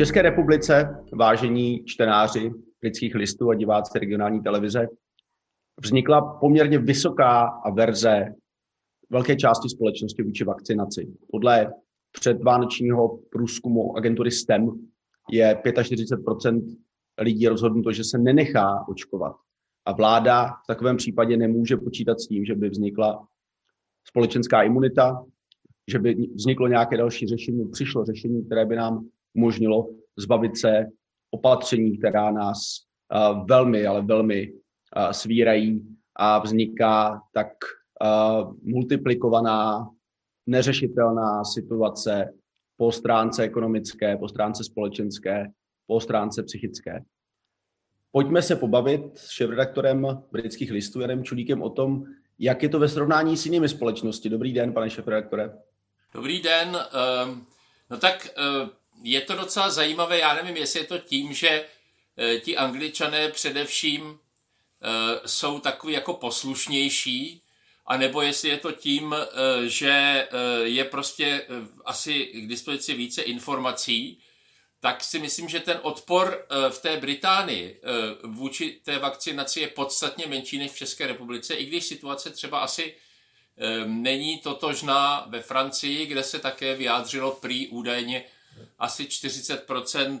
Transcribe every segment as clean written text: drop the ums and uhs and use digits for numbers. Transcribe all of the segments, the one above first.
České republice, vážení čtenáři britských listů a diváci regionální televize, vznikla poměrně vysoká averze velké části společnosti vůči vakcinaci. Podle předvánočního průzkumu agentury STEM je 45% lidí rozhodnuto, že se nenechá očkovat. A vláda v takovém případě nemůže počítat s tím, že by vznikla společenská imunita, že by vzniklo nějaké další řešení, přišlo řešení, které by nám umožnilo zbavit se opatření, která nás velmi, ale velmi svírají a vzniká tak multiplikovaná, neřešitelná situace po stránce ekonomické, po stránce společenské, po stránce psychické. Pojďme se pobavit s šéfredaktorem britských listů Janem Čulíkem o tom, jak je to ve srovnání s jinými společnosti. Dobrý den, pane šéfredaktore. Dobrý den. No tak je to docela zajímavé. Já nevím, jestli je to tím, že ti Angličané především jsou takový jako poslušnější, anebo jestli je to tím, že je prostě asi k dispozici více informací, tak si myslím, že ten odpor v té Británii vůči té vakcinaci je podstatně menší než v České republice, i když situace třeba asi není totožná ve Francii, kde se také vyjádřilo prý údajně asi 40%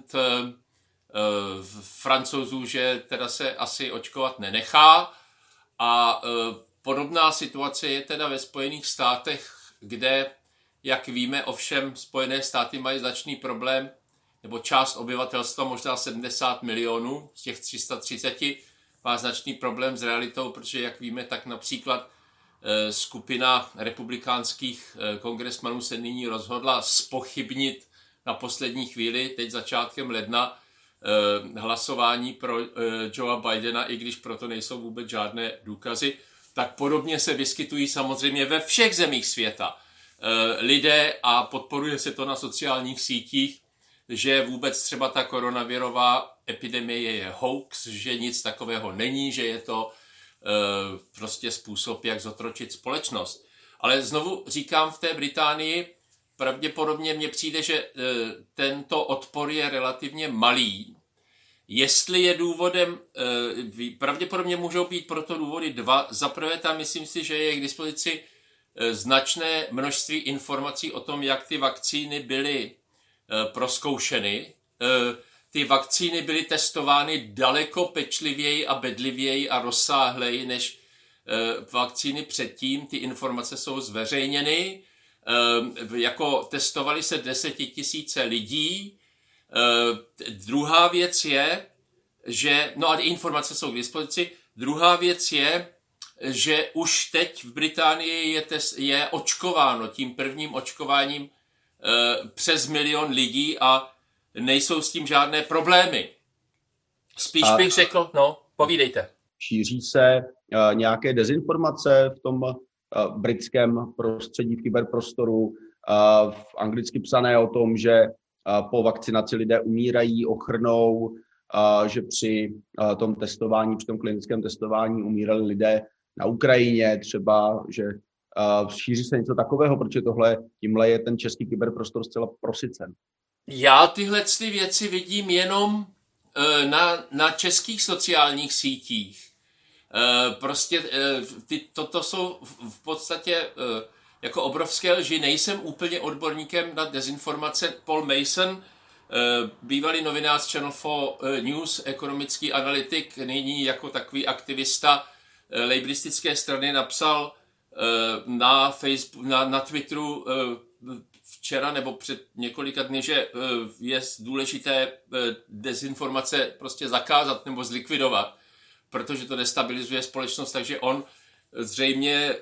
Francouzů, že teda se asi očkovat nenechá. A podobná situace je teda ve Spojených státech, kde, jak víme, ovšem Spojené státy mají značný problém, nebo část obyvatelstva, možná 70 milionů z těch 330, má značný problém s realitou, protože, jak víme, tak například skupina republikánských kongresmanů se nyní rozhodla zpochybnit na poslední chvíli, teď začátkem ledna, hlasování pro Joea Bidena, i když proto nejsou vůbec žádné důkazy. Tak podobně se vyskytují samozřejmě ve všech zemích světa lidé a podporuje se to na sociálních sítích, že vůbec třeba ta koronavirová epidemie je hoax, že nic takového není, že je to prostě způsob, jak zotročit společnost. Ale znovu říkám, v té Británii pravděpodobně mně přijde, že tento odpor je relativně malý. Jestli je důvodem, pravděpodobně můžou být proto důvody dva. Za prvé tam myslím si, že je k dispozici značné množství informací o tom, jak ty vakcíny byly prozkoušeny. Ty vakcíny byly testovány daleko pečlivěji a bedlivěji a rozsáhleji než vakcíny předtím. Ty informace jsou zveřejněny. Jako testovali se 10 000 lidí. Druhá věc je, že, no a ty informace jsou k dispozici. Druhá věc je, že už teď v Británii je očkováno tím prvním očkováním přes 1 milion lidí a nejsou s tím žádné problémy. Spíš bych řekl, no, povídejte. Šíří se nějaké dezinformace v tom britském prostředí, v kyberprostoru, v anglicky psané o tom, že po vakcinaci lidé umírají, ochrnou, že při tom testování, při tom klinickém testování umírali lidé na Ukrajině třeba, že šíří se něco takového, protože tímhle je ten český kyberprostor zcela prosycen. Já tyhle věci vidím jenom na českých sociálních sítích. Prostě toto jsou v podstatě jako obrovské lži. Nejsem úplně odborníkem na dezinformace. Paul Mason, bývalý novinář Channel 4 News, ekonomický analytik, nyní jako takový aktivista lejbristické strany, napsal na Facebook, na Twitteru včera nebo před několika dny, že je důležité dezinformace prostě zakázat nebo zlikvidovat, protože to destabilizuje společnost, takže on zřejmě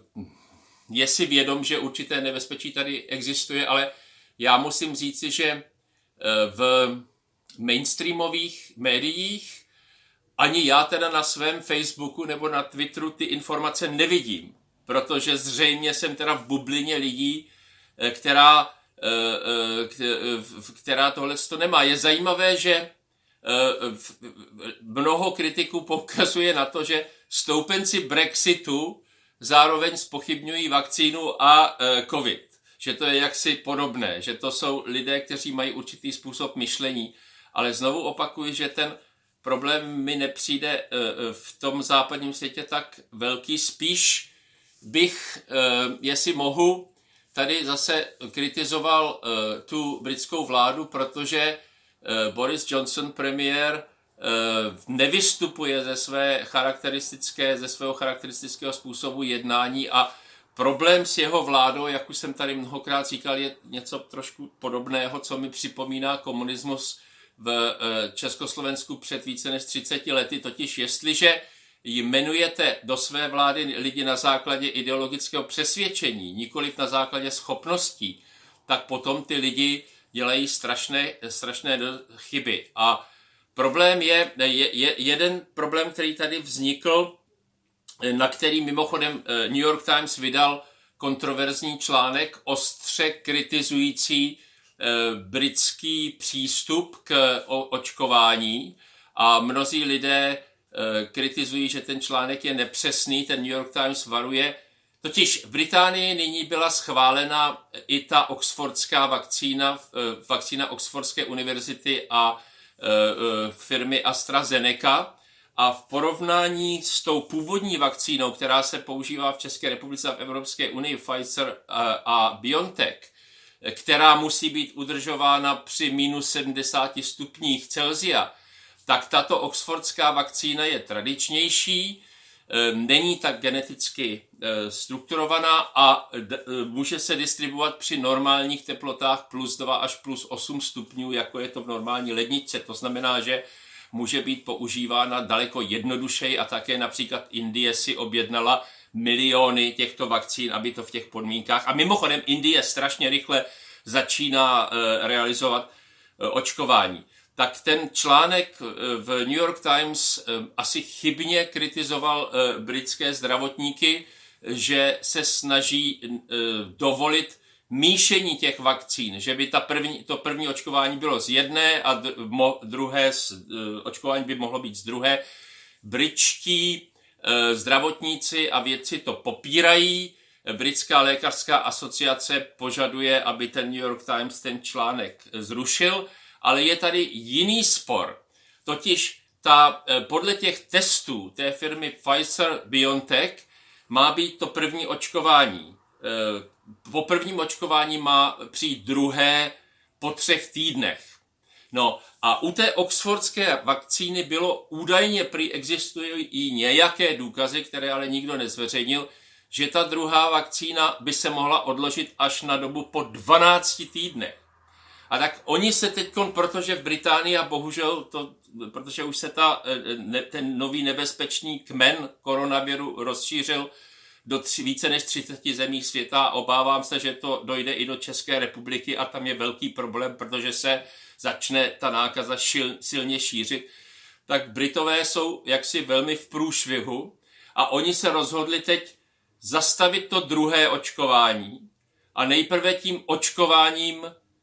je si vědom, že určité nebezpečí tady existuje, ale já musím říci, že v mainstreamových médiích ani já teda na svém Facebooku nebo na Twitteru ty informace nevidím, protože zřejmě jsem teda v bublině lidí, která tohle to nemá. Je zajímavé, že mnoho kritiků poukazuje na to, že stoupenci Brexitu zároveň zpochybňují vakcínu a covid. že to je jaksi podobné, že to jsou lidé, kteří mají určitý způsob myšlení, ale znovu opakuji, že ten problém mi nepřijde v tom západním světě tak velký, spíš bych, jestli mohu, tady zase kritizoval tu britskou vládu, protože Boris Johnson, premiér, nevystupuje ze svého charakteristického způsobu jednání a problém s jeho vládou, jak už jsem tady mnohokrát říkal, je něco trošku podobného, co mi připomíná komunismus v Československu před více než 30 lety, totiž jestliže jmenujete do své vlády lidi na základě ideologického přesvědčení, nikoliv na základě schopností, tak potom ty lidi dělají strašné chyby. A problém je jeden problém, který tady vznikl, na který mimochodem New York Times vydal kontroverzní článek ostře kritizující britský přístup k očkování a mnozí lidé kritizují, že ten článek je nepřesný, ten New York Times varuje. Totiž v Británii nyní byla schválena i ta oxfordská vakcína Oxfordské univerzity a firmy AstraZeneca a v porovnání s tou původní vakcínou, která se používá v České republice a v Evropské unii, Pfizer a BioNTech, která musí být udržována při minus 70 stupních Celsia, tak tato oxfordská vakcína je tradičnější, není tak geneticky strukturovaná a může se distribuovat při normálních teplotách plus 2 až plus 8 stupňů, jako je to v normální ledničce. To znamená, že může být používána daleko jednodušeji a také například Indie si objednala miliony těchto vakcín, aby to v těch podmínkách. A mimochodem Indie strašně rychle začíná realizovat očkování. Tak ten článek v New York Times asi chybně kritizoval britské zdravotníky, že se snaží dovolit míšení těch vakcín, že by to první očkování bylo z jedné a druhé očkování by mohlo být z druhé. Britští zdravotníci a vědci to popírají. Britská lékařská asociace požaduje, aby ten New York Times ten článek zrušil, ale je tady jiný spor. Totiž podle těch testů té firmy Pfizer-BioNTech má být to první očkování. Po prvním očkování má přijít druhé po 3 týdnech. No a u té oxfordské vakcíny bylo údajně existují i nějaké důkazy, které ale nikdo nezveřejnil, že ta druhá vakcína by se mohla odložit až na dobu po 12 týdnech. A tak oni se teď, protože v Británii a bohužel, protože už se ten nový nebezpečný kmen koronaviru rozšířil do více než 30 zemí světa, obávám se, že to dojde i do České republiky a tam je velký problém, protože se začne ta nákaza silně šířit, tak Britové jsou jaksi velmi v průšvihu a oni se rozhodli teď zastavit to druhé očkování a nejprve tím očkováním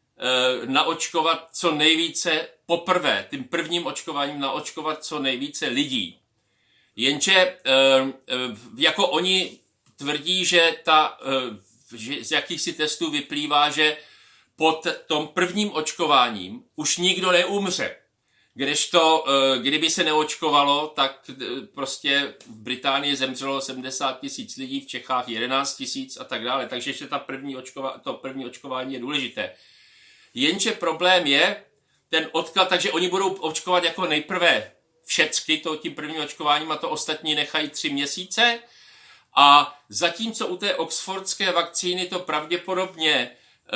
naočkovat co nejvíce poprvé, tím prvním očkováním naočkovat co nejvíce lidí. Jenže jako oni tvrdí, že z jakýchsi testů vyplývá, že pod tom prvním očkováním už nikdo neumře. Kdežto, kdyby se neočkovalo, tak prostě v Británii zemřelo 70 000 lidí, v Čechách 11 000 a tak dále. Takže ještě to první očkování je důležité. Jenže problém je ten odklad, takže oni budou očkovat jako nejprve všecky tím prvním očkováním a to ostatní nechají 3 měsíce. A zatímco u té oxfordské vakcíny to pravděpodobně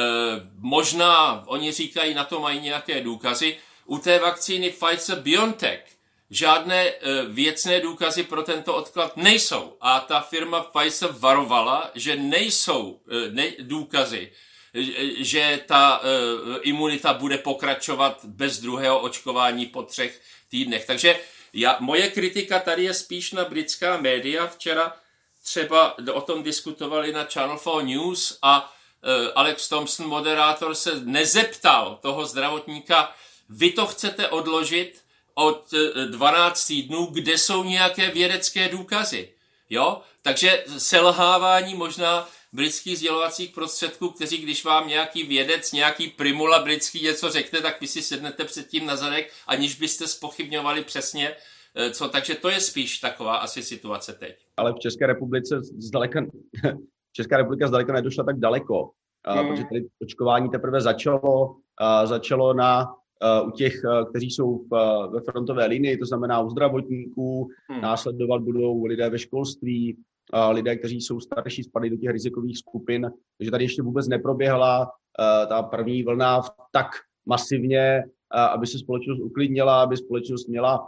možná, oni říkají, na to mají nějaké důkazy, u té vakcíny Pfizer-BioNTech žádné věcné důkazy pro tento odklad nejsou. A ta firma Pfizer varovala, že nejsou důkazy, že ta imunita bude pokračovat bez druhého očkování po 3 týdnech. Takže moje kritika tady je spíš na britská média. Včera třeba o tom diskutovali na Channel 4 News a Alex Thompson, moderátor, se nezeptal toho zdravotníka, vy to chcete odložit od 12 týdnů, kde jsou nějaké vědecké důkazy. Jo? Takže selhávání možná britských sdělovacích prostředků, kteří, když vám nějaký vědec, nějaký primula britský něco řekne, tak vy si sednete předtím na zadek, aniž byste zpochybňovali přesně, co. Takže to je spíš taková asi situace teď. Ale v České republice Česká republika zdaleka nedošla tak daleko, protože tady očkování teprve začalo u těch, kteří jsou ve frontové linii, to znamená u zdravotníků, následovat budou lidé ve školství, lidé, kteří jsou starší, spadají do těch rizikových skupin, takže tady ještě vůbec neproběhla ta první vlna tak masivně, aby se společnost uklidnila, aby společnost měla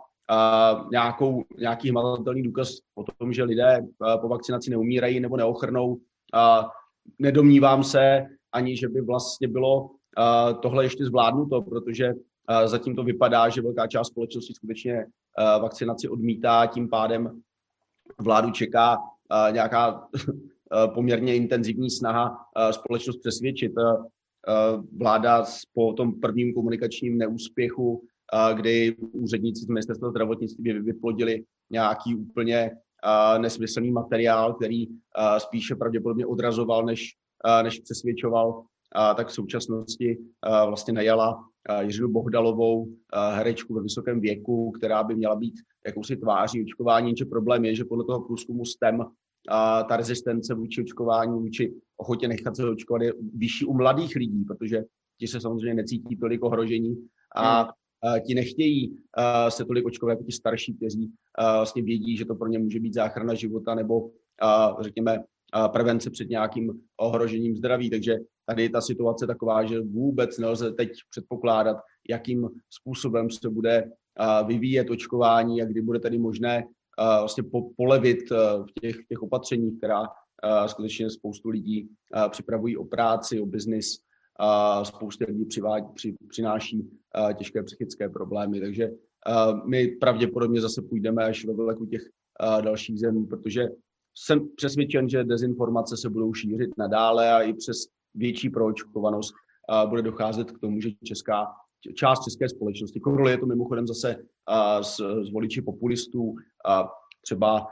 nějaký hmatatelný důkaz o tom, že lidé po vakcinaci neumírají nebo neochrnou. Nedomnívám se ani, že by vlastně bylo tohle ještě zvládnuto, protože zatím to vypadá, že velká část společnosti skutečně vakcinaci odmítá, tím pádem vládu čeká nějaká poměrně intenzivní snaha společnost přesvědčit. Vláda po tom prvním komunikačním neúspěchu, kdy úředníci z ministerstva zdravotnictví vyplodili nějaký úplně nesmyslný materiál, který spíše pravděpodobně odrazoval, než přesvědčoval, tak v současnosti vlastně najala Jiřinu Bohdalovou, herečku ve vysokém věku, která by měla být jakousi tváří očkování, jenže problém je, že podle toho průzkumu STEM ta rezistence vůči očkování, vůči ochotě nechat se očkovat je vyšší u mladých lidí, protože ti se samozřejmě necítí tolik ohrožení a ti nechtějí se tolik očkovat jako ti starší, kteří vlastně vědí, že to pro ně může být záchrana života nebo řekněme prevence před nějakým ohrožením zdraví. Takže tady je ta situace taková, že vůbec nelze teď předpokládat, jakým způsobem se bude vyvíjet očkování a kdy bude tedy možné vlastně polevit v těch opatřeních, která skutečně spoustu lidí připravují o práci, o biznis, spoustu lidí přináší těžké psychické problémy. Takže my pravděpodobně zase půjdeme až ve vleku těch dalších zemí, protože jsem přesvědčen, že dezinformace se budou šířit nadále a i přes větší proočkovanost bude docházet k tomu, že část české společnosti, koreluje to mimochodem zase s voliči populistů, třeba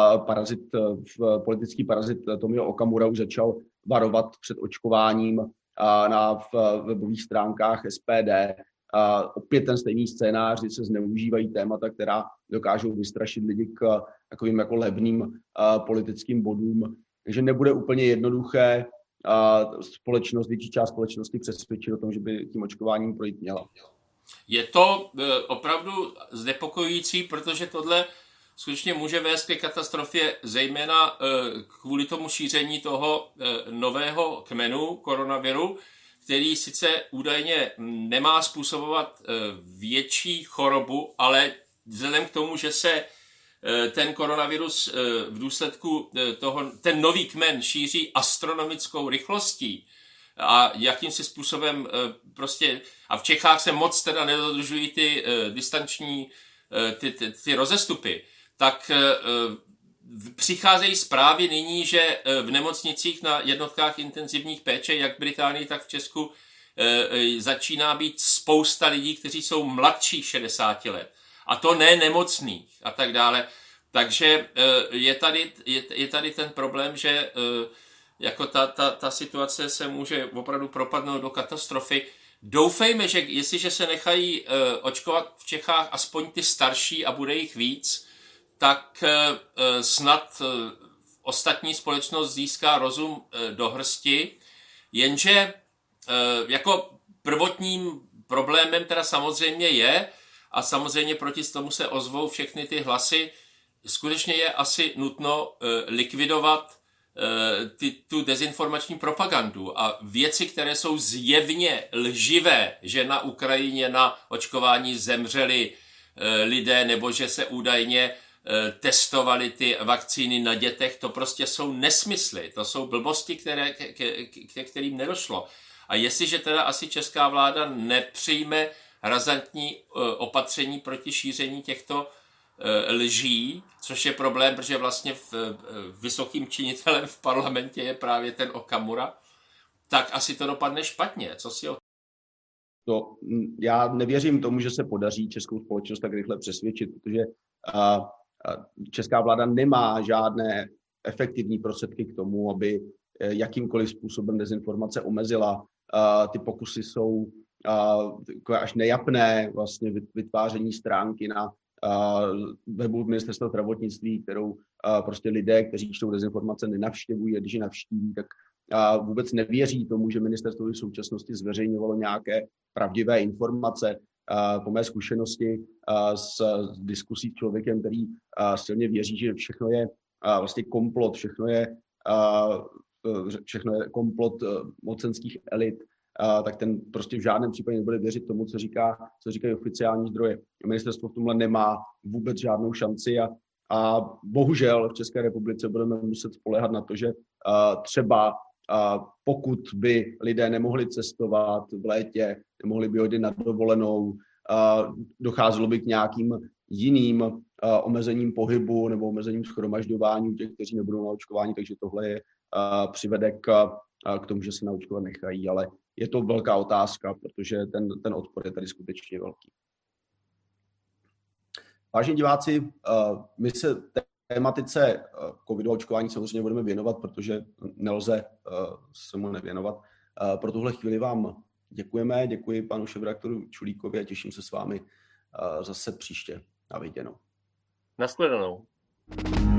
politický parazit Tomio Okamura už začal varovat před očkováním na webových stránkách SPD. Opět ten stejný scénář, kdy se zneužívají témata, která dokážou vystrašit lidi k takovým jako levným politickým bodům. Takže nebude úplně jednoduché větší část společnosti přesvědčit o tom, že by tím očkováním projít měla. Je to opravdu znepokojující, protože tohle skutečně může vést ke katastrofě, zejména kvůli tomu šíření toho nového kmenu koronaviru, který sice údajně nemá způsobovat větší chorobu, ale vzhledem k tomu, že se ten koronavirus v důsledku toho, ten nový kmen šíří astronomickou rychlostí a jakýmsi způsobem prostě, a v Čechách se moc teda nedodržují ty distanční, ty rozestupy, tak přicházejí zprávy nyní, že v nemocnicích na jednotkách intenzivních péče, jak v Británii, tak v Česku, začíná být spousta lidí, kteří jsou mladší 60 let. A to ne nemocných a tak dále. Takže je tady ten problém, že jako ta situace se může opravdu propadnout do katastrofy. Doufejme, že jestliže se nechají očkovat v Čechách aspoň ty starší a bude jich víc, tak snad ostatní společnost získá rozum do hrsti, jenže jako prvotním problémem teda samozřejmě je, a samozřejmě proti tomu se ozvou všechny ty hlasy, skutečně je asi nutno likvidovat tu dezinformační propagandu a věci, které jsou zjevně lživé, že na Ukrajině na očkování zemřeli lidé nebo že se údajně testovali ty vakcíny na dětech, to prostě jsou nesmysly, to jsou blbosti, ke kterým nedošlo. A jestliže teda asi česká vláda nepřijme razantní opatření proti šíření těchto lží, což je problém, protože vlastně vysokým činitelem v parlamentě je právě ten Okamura, tak asi to dopadne špatně. Co si o to? Já nevěřím tomu, že se podaří českou společnost tak rychle přesvědčit, protože česká vláda nemá žádné efektivní prostředky k tomu, aby jakýmkoliv způsobem dezinformace omezila. Ty pokusy jsou až nejapné, vlastně vytváření stránky na webu ministerstva zdravotnictví, kterou prostě lidé, kteří čtou dezinformace, nenavštěvují, a když je navštíví, tak vůbec nevěří tomu, že ministerstvo v současnosti zveřejňovalo nějaké pravdivé informace. Po mé zkušenosti s diskusí s člověkem, který silně věří, že všechno je vlastně komplot, všechno je komplot mocenských elit, tak ten prostě v žádném případě nebude věřit tomu, co říkají oficiální zdroje. Ministerstvo v tomhle nemá vůbec žádnou šanci a bohužel v České republice budeme muset spoléhat na to, že třeba pokud by lidé nemohli cestovat v létě, nemohli by odjet na dovolenou, docházelo by k nějakým jiným omezením pohybu nebo omezením shromažďování těch, kteří nebudou naočkováni, takže tohle je přivede k tomu, že se naočkovat nechají, ale je to velká otázka, protože ten odpor je tady skutečně velký. Vážení diváci, my se tématice covidu očkování samozřejmě budeme věnovat, protože nelze se mu nevěnovat. Pro tuhle chvíli vám děkujeme, děkuji panu šéfredaktoru Čulíkovi a těším se s vámi zase příště. Na viděnou. Nashledanou.